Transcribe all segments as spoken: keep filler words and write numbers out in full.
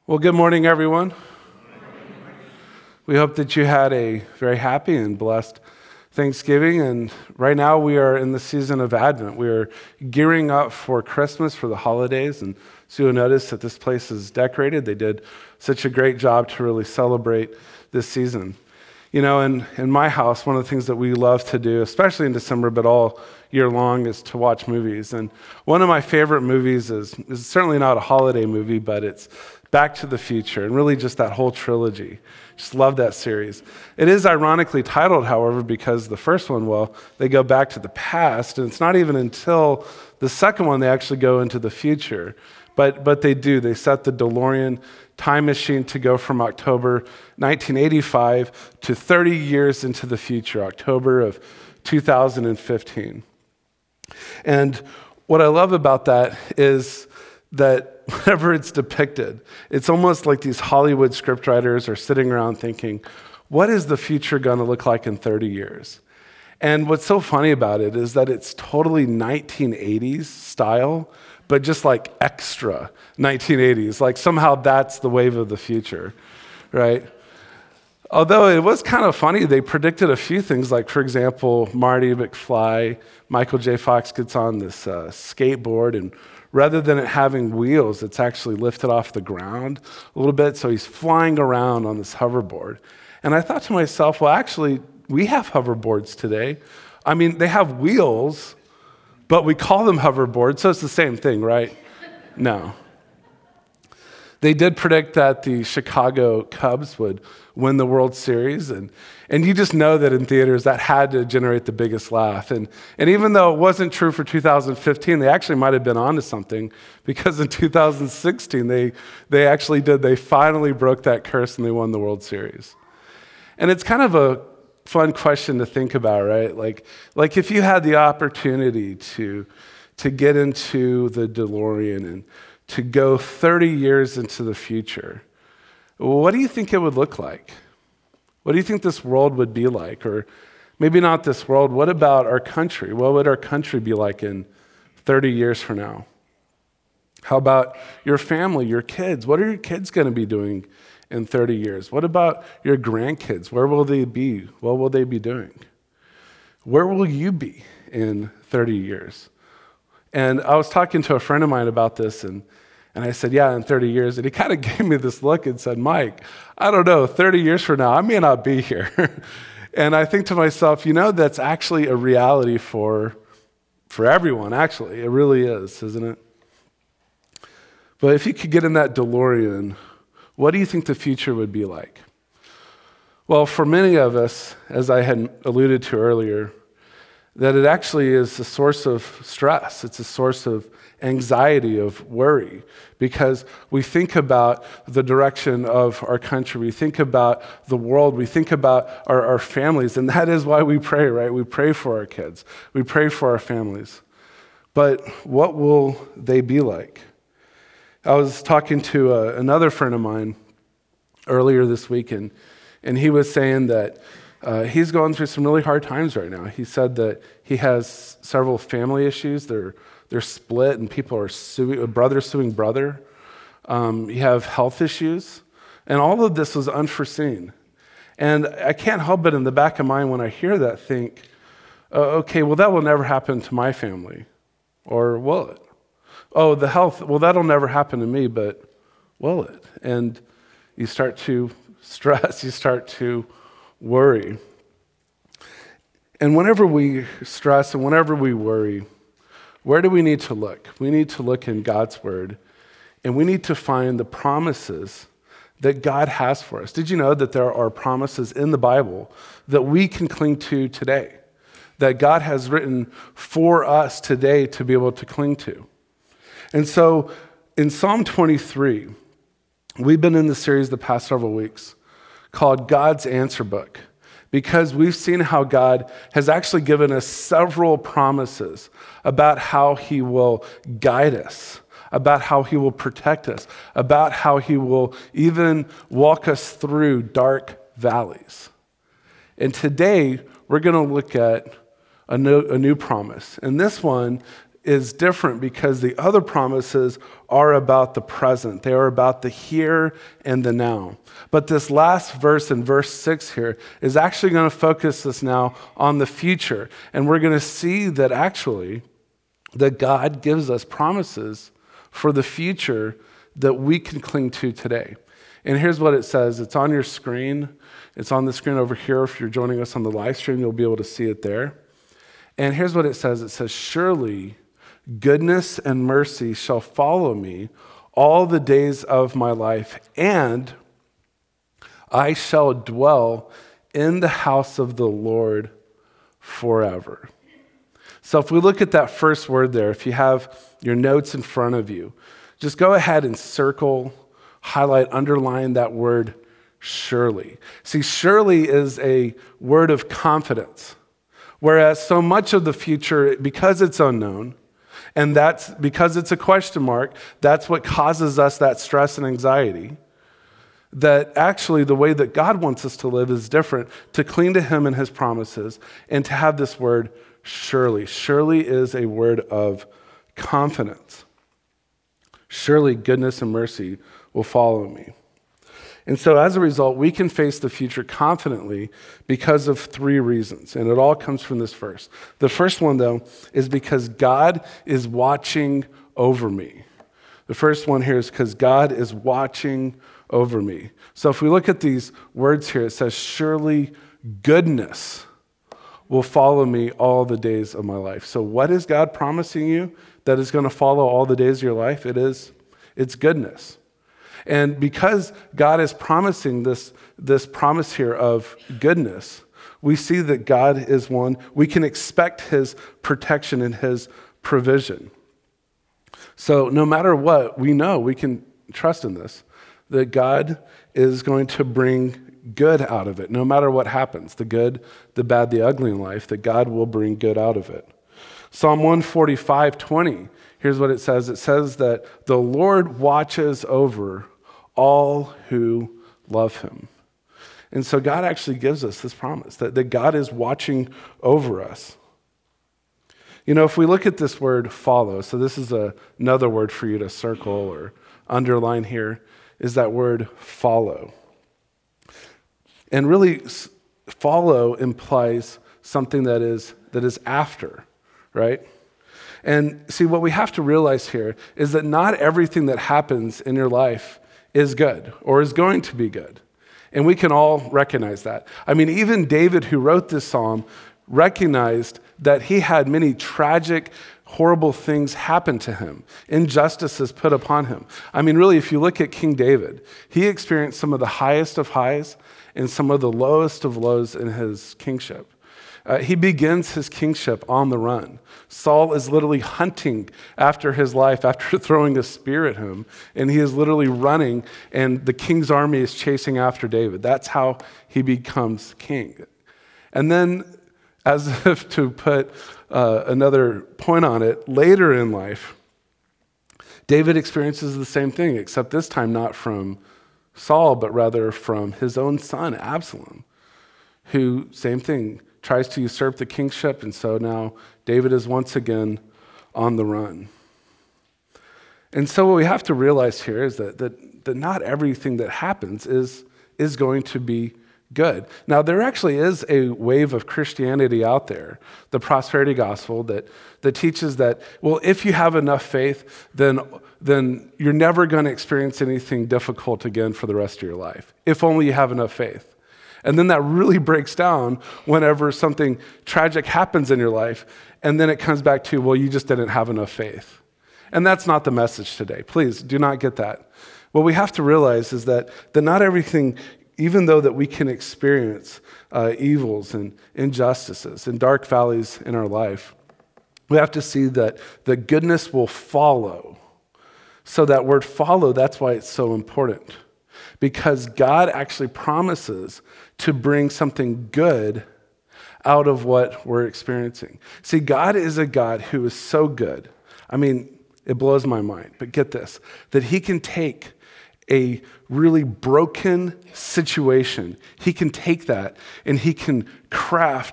Well, good morning, everyone. We hope that you had a very happy and blessed Thanksgiving. And right now we are in the season of Advent. We are gearing up for Christmas, for the holidays. And so you'll notice that this place is decorated. They did such a great job to really celebrate this season. You know, in, in my house, one of the things that we love to do, especially in December, but all year long, is to watch movies. And one of my favorite movies is, is certainly not a holiday movie, but it's Back to the Future, and really just that whole trilogy. Just love that series. It is ironically titled, however, because the first one, well, they go back to the past, and it's not even until the second one they actually go into the future. But but they do. They set the DeLorean time machine to go from October nineteen eighty-five to thirty years into the future, October of two thousand fifteen. And what I love about that is that whenever it's depicted, it's almost like these Hollywood scriptwriters are sitting around thinking, what is the future going to look like in thirty years? And what's so funny about it is that it's totally nineteen eighties style, but just like extra nineteen eighties. Like somehow that's the wave of the future, right? Although it was kind of funny, they predicted a few things, like, for example, Marty McFly, Michael J. Fox gets on this uh, skateboard, and rather than it having wheels, it's actually lifted off the ground a little bit, so he's flying around on this hoverboard. And I thought to myself, well, actually, we have hoverboards today. I mean, they have wheels, but we call them hoverboards, so it's the same thing, right? No. They did predict that the Chicago Cubs would win the World Series, and and you just know that in theaters that had to generate the biggest laugh. And and even though it wasn't true for two thousand fifteen, they actually might have been onto something, because in two thousand sixteen they they actually did. They finally broke that curse and they won the World Series. And it's kind of a fun question to think about, right? Like like if you had the opportunity to to get into the DeLorean and to go thirty years into the future, what do you think it would look like? What do you think this world would be like? Or maybe not this world, what about our country? What would our country be like in thirty years from now? How about your family, your kids? What are your kids going to be doing in thirty years? What about your grandkids? Where will they be? What will they be doing? Where will you be in thirty years? And I was talking to a friend of mine about this, and, and I said, yeah, in thirty years. And he kind of gave me this look and said, Mike, I don't know, thirty years from now, I may not be here. And I think to myself, you know, that's actually a reality for, for everyone, actually. It really is, isn't it? But if you could get in that DeLorean, what do you think the future would be like? Well, for many of us, as I had alluded to earlier, that it actually is a source of stress. It's a source of anxiety, of worry, because we think about the direction of our country. We think about the world. We think about our, our families, and that is why we pray, right? We pray for our kids. We pray for our families. But what will they be like? I was talking to uh, another friend of mine earlier this week, and, and he was saying that Uh, he's going through some really hard times right now. He said that he has several family issues. They're they're split, and people are suing, a brother suing brother. Um, you have health issues, and all of this was unforeseen. And I can't help but in the back of my mind when I hear that think, uh, okay, well, that will never happen to my family, or will it? Oh, the health, well, that'll never happen to me, but will it? And you start to stress, you start to worry. And whenever we stress and whenever we worry, where do we need to look? We need to look in God's Word, and we need to find the promises that God has for us. Did you know that there are promises in the Bible that we can cling to today, that God has written for us today to be able to cling to? And so in Psalm twenty-three, we've been in the series the past several weeks called God's Answer Book, because we've seen how God has actually given us several promises about how he will guide us, about how he will protect us, about how he will even walk us through dark valleys. And today, we're going to look at a new, a new promise. And this one is different because the other promises are about the present. They are about the here and the now. But this last verse in verse six here is actually going to focus us now on the future. And we're going to see that actually that God gives us promises for the future that we can cling to today. And here's what it says. It's on your screen. It's on the screen over here. If you're joining us on the live stream, you'll be able to see it there. And here's what it says. It says, surely goodness and mercy shall follow me all the days of my life, and I shall dwell in the house of the Lord forever. So if we look at that first word there, if you have your notes in front of you, just go ahead and circle, highlight, underline that word surely. See, surely is a word of confidence, whereas so much of the future, because it's unknown, and that's because it's a question mark, that's what causes us that stress and anxiety. That actually the way that God wants us to live is different, to cling to him and his promises, and to have this word surely. Surely is a word of confidence. Surely goodness and mercy will follow me. And so as a result, we can face the future confidently because of three reasons. And it all comes from this verse. The first one, though, is because God is watching over me. The first one here is because God is watching over me. So if we look at these words here, it says, surely goodness will follow me all the days of my life. So what is God promising you that is going to follow all the days of your life? It is, it's goodness. And because God is promising this, this promise here of goodness, we see that God is one, we can expect his protection and his provision. So no matter what, we know, we can trust in this, that God is going to bring good out of it, no matter what happens, the good, the bad, the ugly in life, that God will bring good out of it. Psalm one forty-five, twenty, here's what it says. It says that the Lord watches over all who love him. And so God actually gives us this promise that, that God is watching over us. You know, if we look at this word follow, so this is a, another word for you to circle or underline here, is that word follow. And really, follow implies something that is that is after, right? And see, what we have to realize here is that not everything that happens in your life is good or is going to be good. And we can all recognize that. I mean, even David, who wrote this psalm, recognized that he had many tragic, horrible things happen to him. Injustices put upon him. I mean, really, if you look at King David, he experienced some of the highest of highs and some of the lowest of lows in his kingship. Uh, he begins his kingship on the run. Saul is literally hunting after his life after throwing a spear at him, and he is literally running, and the king's army is chasing after David. That's how he becomes king. And then, as if to put uh, another point on it, later in life, David experiences the same thing, except this time not from Saul, but rather from his own son, Absalom, who, same thing, tries to usurp the kingship, and so now David is once again on the run. And so what we have to realize here is that, that, that not everything that happens is, is going to be good. Now, there actually is a wave of Christianity out there, the prosperity gospel, that, that teaches that, well, if you have enough faith, then, then you're never going to experience anything difficult again for the rest of your life, if only you have enough faith. And then that really breaks down whenever something tragic happens in your life, and then it comes back to, well, you just didn't have enough faith. And that's not the message today. Please do not get that. What we have to realize is that, that not everything, even though that we can experience uh, evils and injustices and dark valleys in our life, we have to see that the goodness will follow. So that word follow, that's why it's so important. Because God actually promises to bring something good out of what we're experiencing. See, God is a God who is so good. I mean, it blows my mind, but get this, that he can take a really broken situation, he can take that and he can craft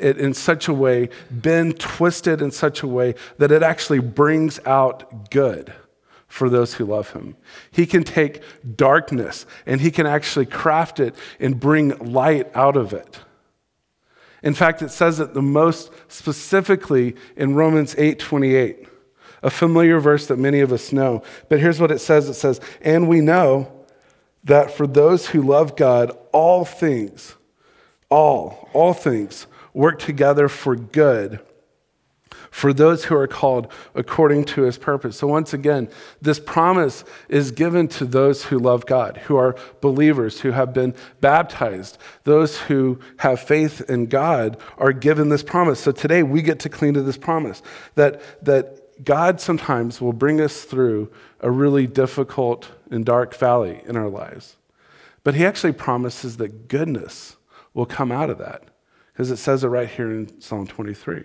it in such a way, bend, twisted in such a way that it actually brings out good for those who love him. He can take darkness and he can actually craft it and bring light out of it. In fact, it says it the most specifically in Romans eight twenty-eight, a familiar verse that many of us know. But here's what it says. It says, and we know that for those who love God, all things, all, all things work together for good for those who are called according to his purpose. So once again, this promise is given to those who love God, who are believers, who have been baptized. Those who have faith in God are given this promise. So today we get to cling to this promise that, that God sometimes will bring us through a really difficult and dark valley in our lives. But he actually promises that goodness will come out of that, because it says it right here in Psalm twenty-three.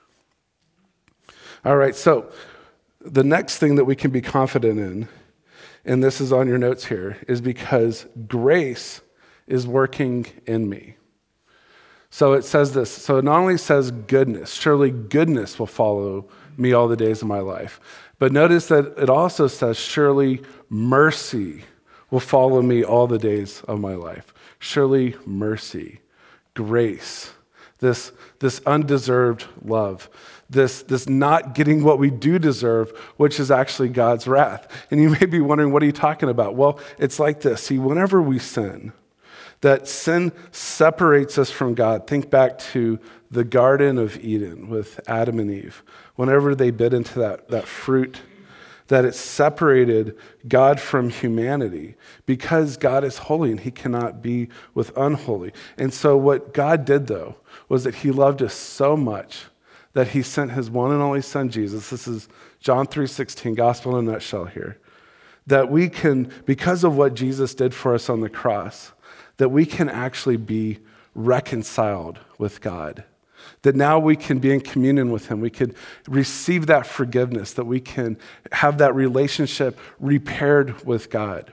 All right, so the next thing that we can be confident in, and this is on your notes here, is because grace is working in me. So it says this. So it not only says goodness, surely goodness will follow me all the days of my life. But notice that it also says, surely mercy will follow me all the days of my life. Surely mercy, grace, this, this undeserved love, this, this not getting what we do deserve, which is actually God's wrath. And you may be wondering, what are you talking about? Well, it's like this. See, whenever we sin, that sin separates us from God. Think back to the Garden of Eden with Adam and Eve. Whenever they bit into that, that fruit, that it separated God from humanity because God is holy and he cannot be with unholy. And so what God did, though, was that he loved us so much that he sent his one and only son, Jesus. This is John three sixteen, gospel in a nutshell here. That we can, because of what Jesus did for us on the cross, that we can actually be reconciled with God. That now we can be in communion with him. We can receive that forgiveness, that we can have that relationship repaired with God.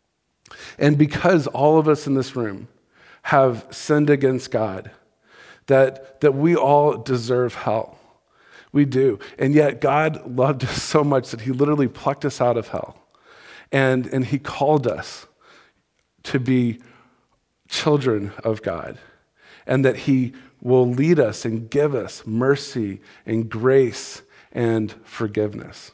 And because all of us in this room have sinned against God, that, that we all deserve hell. We do. And yet God loved us so much that he literally plucked us out of hell. And, and he called us to be children of God. And that he will lead us and give us mercy and grace and forgiveness.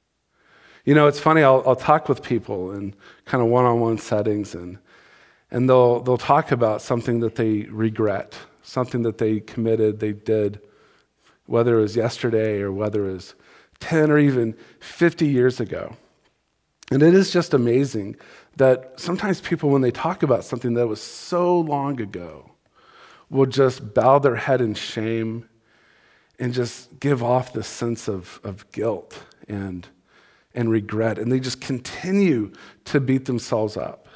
You know, it's funny, I'll, I'll talk with people in kind of one-on-one settings, and, and they'll, they'll talk about something that they regret, something that they committed, they did, whether it was yesterday or whether it was ten or even fifty years ago. And it is just amazing that sometimes people, when they talk about something that was so long ago, will just bow their head in shame and just give off this sense of, of guilt and, and regret. And they just continue to beat themselves up.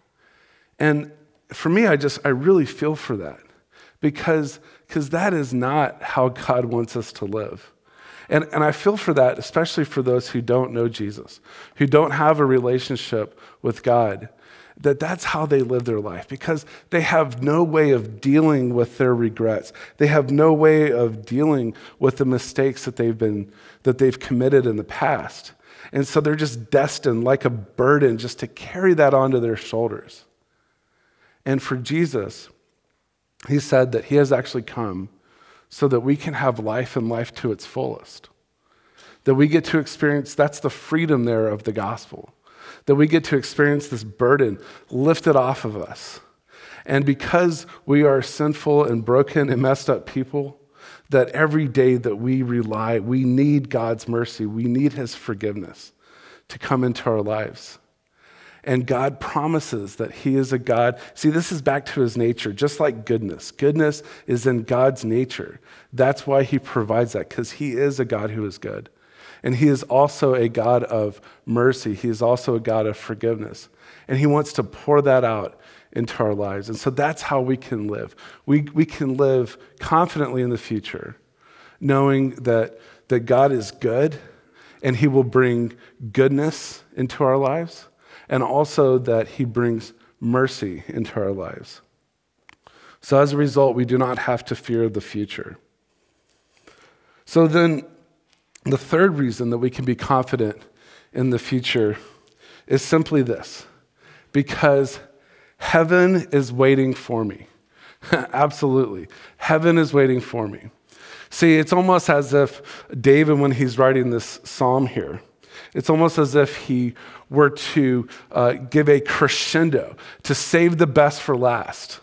And for me, I just, I really feel for that because, because that is not how God wants us to live. And, and I feel for that, especially for those who don't know Jesus, who don't have a relationship with God, that that's how they live their life because they have no way of dealing with their regrets. They have no way of dealing with the mistakes that they've been, that they've committed in the past. And so they're just destined like a burden just to carry that onto their shoulders. And for Jesus, he said that he has actually come so that we can have life and life to its fullest. That we get to experience, that's the freedom there of the gospel. That we get to experience this burden lifted off of us. And because we are sinful and broken and messed up people, that every day that we rely, we need God's mercy, we need his forgiveness to come into our lives. And God promises that he is a God. See, this is back to his nature, just like goodness. Goodness is in God's nature. That's why he provides that, because he is a God who is good. And he is also a God of mercy. He is also a God of forgiveness. And he wants to pour that out into our lives. And so that's how we can live. We, we can live confidently in the future, knowing that, that God is good and he will bring goodness into our lives, and also that he brings mercy into our lives. So as a result, we do not have to fear the future. So then, the third reason that we can be confident in the future is simply this: because heaven is waiting for me. Absolutely. Heaven is waiting for me. See, it's almost as if David, when he's writing this psalm here, it's almost as if he were to uh, give a crescendo, to save the best for last.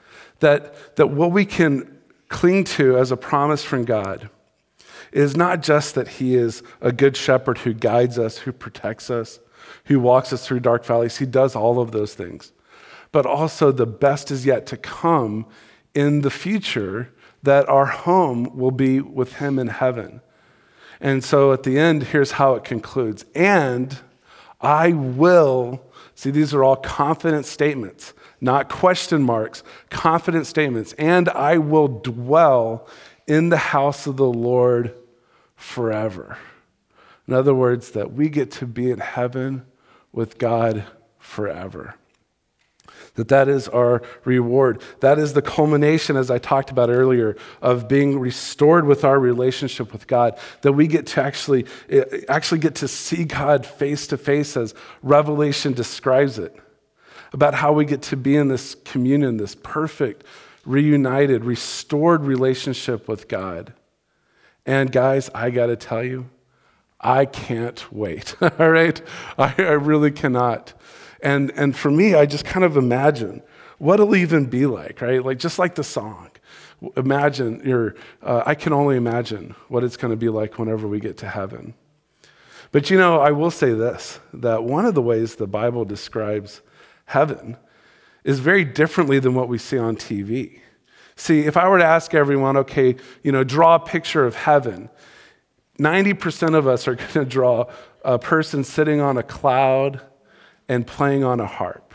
That, that what we can cling to as a promise from God is not just that he is a good shepherd who guides us, who protects us, who walks us through dark valleys. He does all of those things. But also the best is yet to come in the future, that our home will be with him in heaven. And so at the end, here's how it concludes. And I will, see, these are all confident statements, not question marks, confident statements. And I will dwell in the house of the Lord forever. In other words, that we get to be in heaven with God forever. That that is our reward. That is the culmination, as I talked about earlier, of being restored with our relationship with God. That we get to actually, actually get to see God face to face, as Revelation describes it. About how we get to be in this communion, this perfect, reunited, restored relationship with God. And guys, I got to tell you, I can't wait. All right? I, I really cannot. And and for me, I just kind of imagine what it'll even be like, right? Like just like the song. Imagine, you're, uh, I can only imagine what it's going to be like whenever we get to heaven. But you know, I will say this, that one of the ways the Bible describes heaven is very differently than what we see on T V. See, if I were to ask everyone, okay, you know, draw a picture of heaven, ninety percent of us are going to draw a person sitting on a cloud and playing on a harp.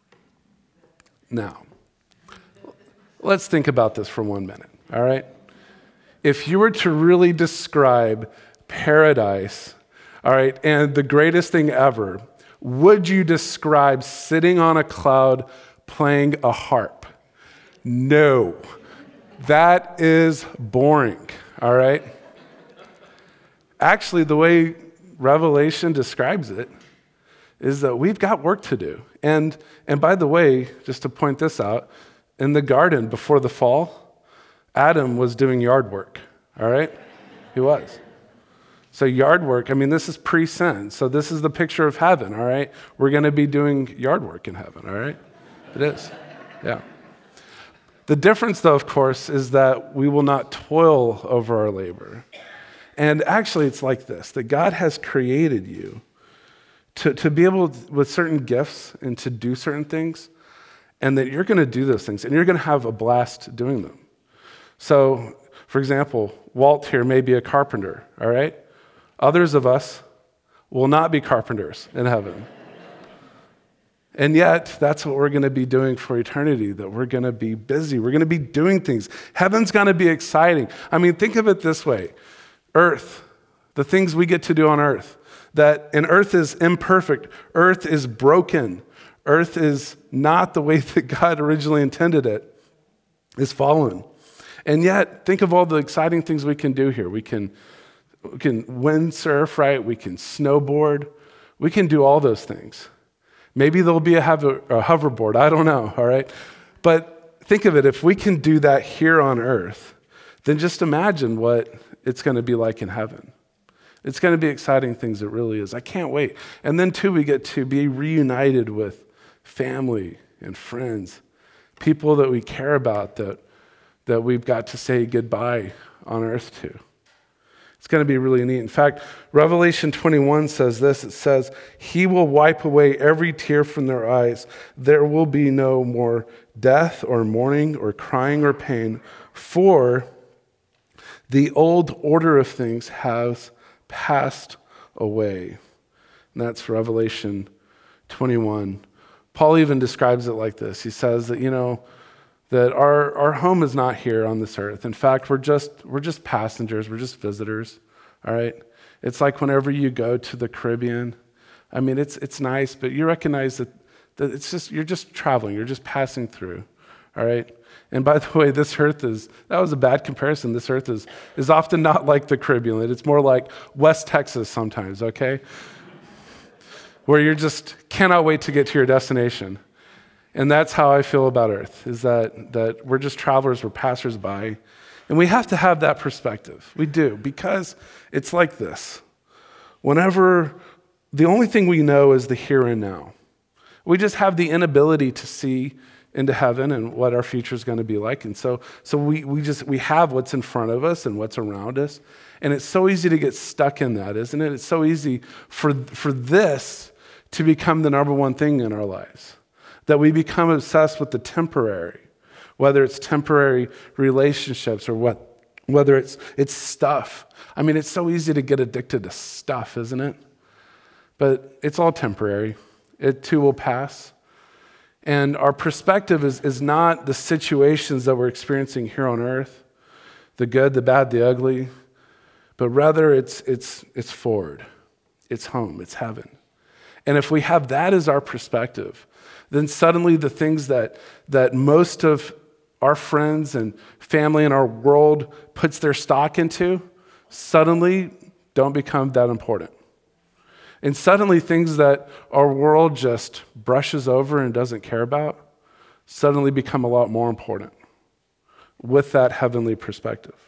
Now, let's think about this for one minute, all right? If you were to really describe paradise, all right, and the greatest thing ever, would you describe sitting on a cloud playing a harp? No. That is boring, all right? Actually, the way Revelation describes it is that we've got work to do. And, and by the way, just to point this out, in the garden before the fall, Adam was doing yard work, all right? He was. So yard work, I mean, this is pre-sin. So this is the picture of heaven, all right? We're going to be doing yard work in heaven, all right? It is, yeah. The difference, though, of course, is that we will not toil over our labor. And actually, it's like this, that God has created you to, to be able, to, with certain gifts, and to do certain things, and that you're going to do those things, and you're going to have a blast doing them. So, for example, Walt here may be a carpenter, all right? Others of us will not be carpenters in heaven. And yet, that's what we're going to be doing for eternity, that we're going to be busy. We're going to be doing things. Heaven's going to be exciting. I mean, think of it this way. Earth, the things we get to do on earth, that, and earth is imperfect. Earth is broken. Earth is not the way that God originally intended it. It's fallen. And yet, think of all the exciting things we can do here. We can, we can windsurf, right? We can snowboard. We can do all those things. Maybe there'll be a, hover, a hoverboard. I don't know, all right? But think of it. If we can do that here on earth, then just imagine what it's going to be like in heaven. It's going to be exciting things, it really is. I can't wait. And then, too, we get to be reunited with family and friends, people that we care about, that, that we've got to say goodbye on earth to. It's going to be really neat. In fact, Revelation twenty-one says this. It says, "He will wipe away every tear from their eyes. There will be no more death or mourning or crying or pain, for the old order of things has passed away." And that's Revelation twenty-one. Paul even describes it like this. He says that, you know, that our, our home is not here on this earth. In fact, we're just we're just passengers, we're just visitors. All right? It's like whenever you go to the Caribbean. I mean, it's it's nice, but you recognize that, that it's just you're just traveling, you're just passing through. all right? And by the way, this earth is, that was a bad comparison. This earth is, is often not like the Caribbean. It's more like West Texas sometimes, okay? Where you just cannot wait to get to your destination. And that's how I feel about earth, is that, that we're just travelers, we're passersby. And we have to have that perspective. We do, because it's like this. Whenever, the only thing we know is the here and now. We just have the inability to see into heaven and what our future is going to be like. And so, so we, we just, we have what's in front of us and what's around us. And it's so easy to get stuck in that, isn't it? It's so easy for, for this to become the number one thing in our lives. That we become obsessed with the temporary, whether it's temporary relationships or what, whether it's it's stuff. I mean, it's so easy to get addicted to stuff, isn't it? But it's all temporary. It too will pass. And our perspective is, is not the situations that we're experiencing here on earth, the good, the bad, the ugly, but rather it's it's it's forward. It's home, it's heaven. And if we have that as our perspective, then suddenly the things that, that most of our friends and family in our world puts their stock into, suddenly don't become that important. And suddenly things that our world just brushes over and doesn't care about, suddenly become a lot more important with that heavenly perspective.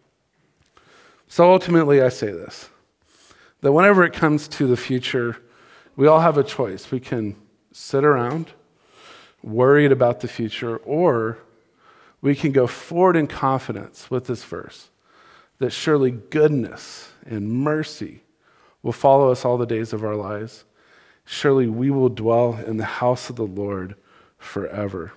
So ultimately I say this, that whenever it comes to the future, we all have a choice. We can sit around, worried about the future, or we can go forward in confidence with this verse, that surely goodness and mercy will follow us all the days of our lives. Surely we will dwell in the house of the Lord forever.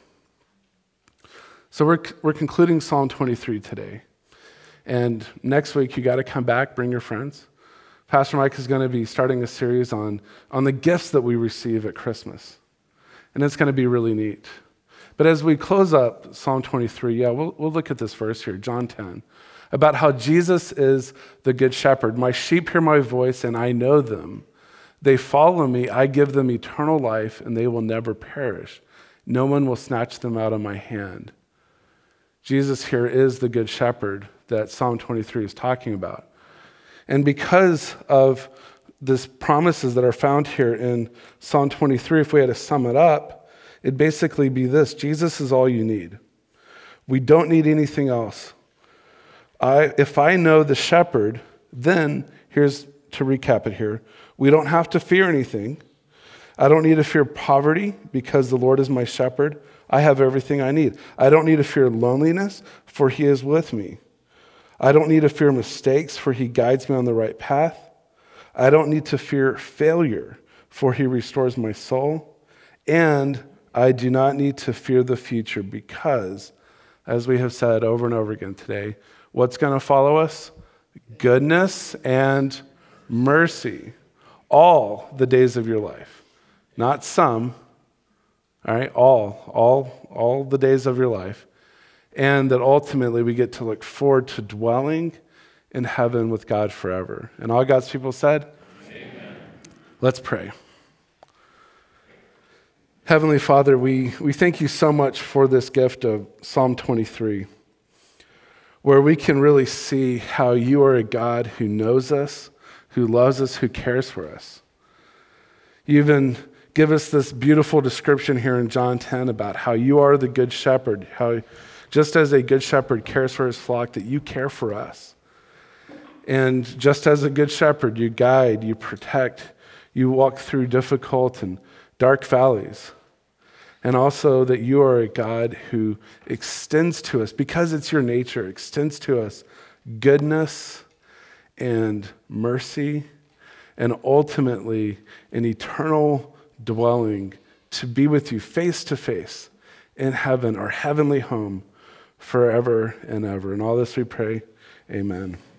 So we're, we're concluding Psalm twenty-three today. And next week, you got to come back, bring your friends. Pastor Mike is going to be starting a series on, on the gifts that we receive at Christmas. And it's going to be really neat. But as we close up Psalm twenty-three, yeah, we'll, we'll look at this verse here, John ten, about how Jesus is the good shepherd. My sheep hear my voice, and I know them. They follow me. I give them eternal life, and they will never perish. No one will snatch them out of my hand. Jesus here is the good shepherd that Psalm twenty-three is talking about. And because of these promises that are found here in Psalm twenty-three, if we had to sum it up, it'd basically be this: Jesus is all you need. We don't need anything else. I, if I know the shepherd, then, here's to recap it here, we don't have to fear anything. I don't need to fear poverty because the Lord is my shepherd. I have everything I need. I don't need to fear loneliness, for he is with me. I don't need to fear mistakes, for he guides me on the right path. I don't need to fear failure, for he restores my soul. And I do not need to fear the future because, as we have said over and over again today, what's going to follow us? Goodness and mercy all the days of your life. Not some, all right, all, all, all the days of your life. And that ultimately we get to look forward to dwelling in heaven with God forever. And all God's people said, amen. Let's pray. Heavenly Father, we, we thank you so much for this gift of Psalm twenty-three, where we can really see how you are a God who knows us, who loves us, who cares for us. You even give us this beautiful description here in John ten about how you are the good shepherd, how just as a good shepherd cares for his flock, that you care for us. And just as a good shepherd, you guide, you protect, you walk through difficult and dark valleys. And also that you are a God who extends to us, because it's your nature, extends to us goodness and mercy, and ultimately an eternal dwelling to be with you face to face in heaven, our heavenly home, forever and ever. And all this we pray, amen.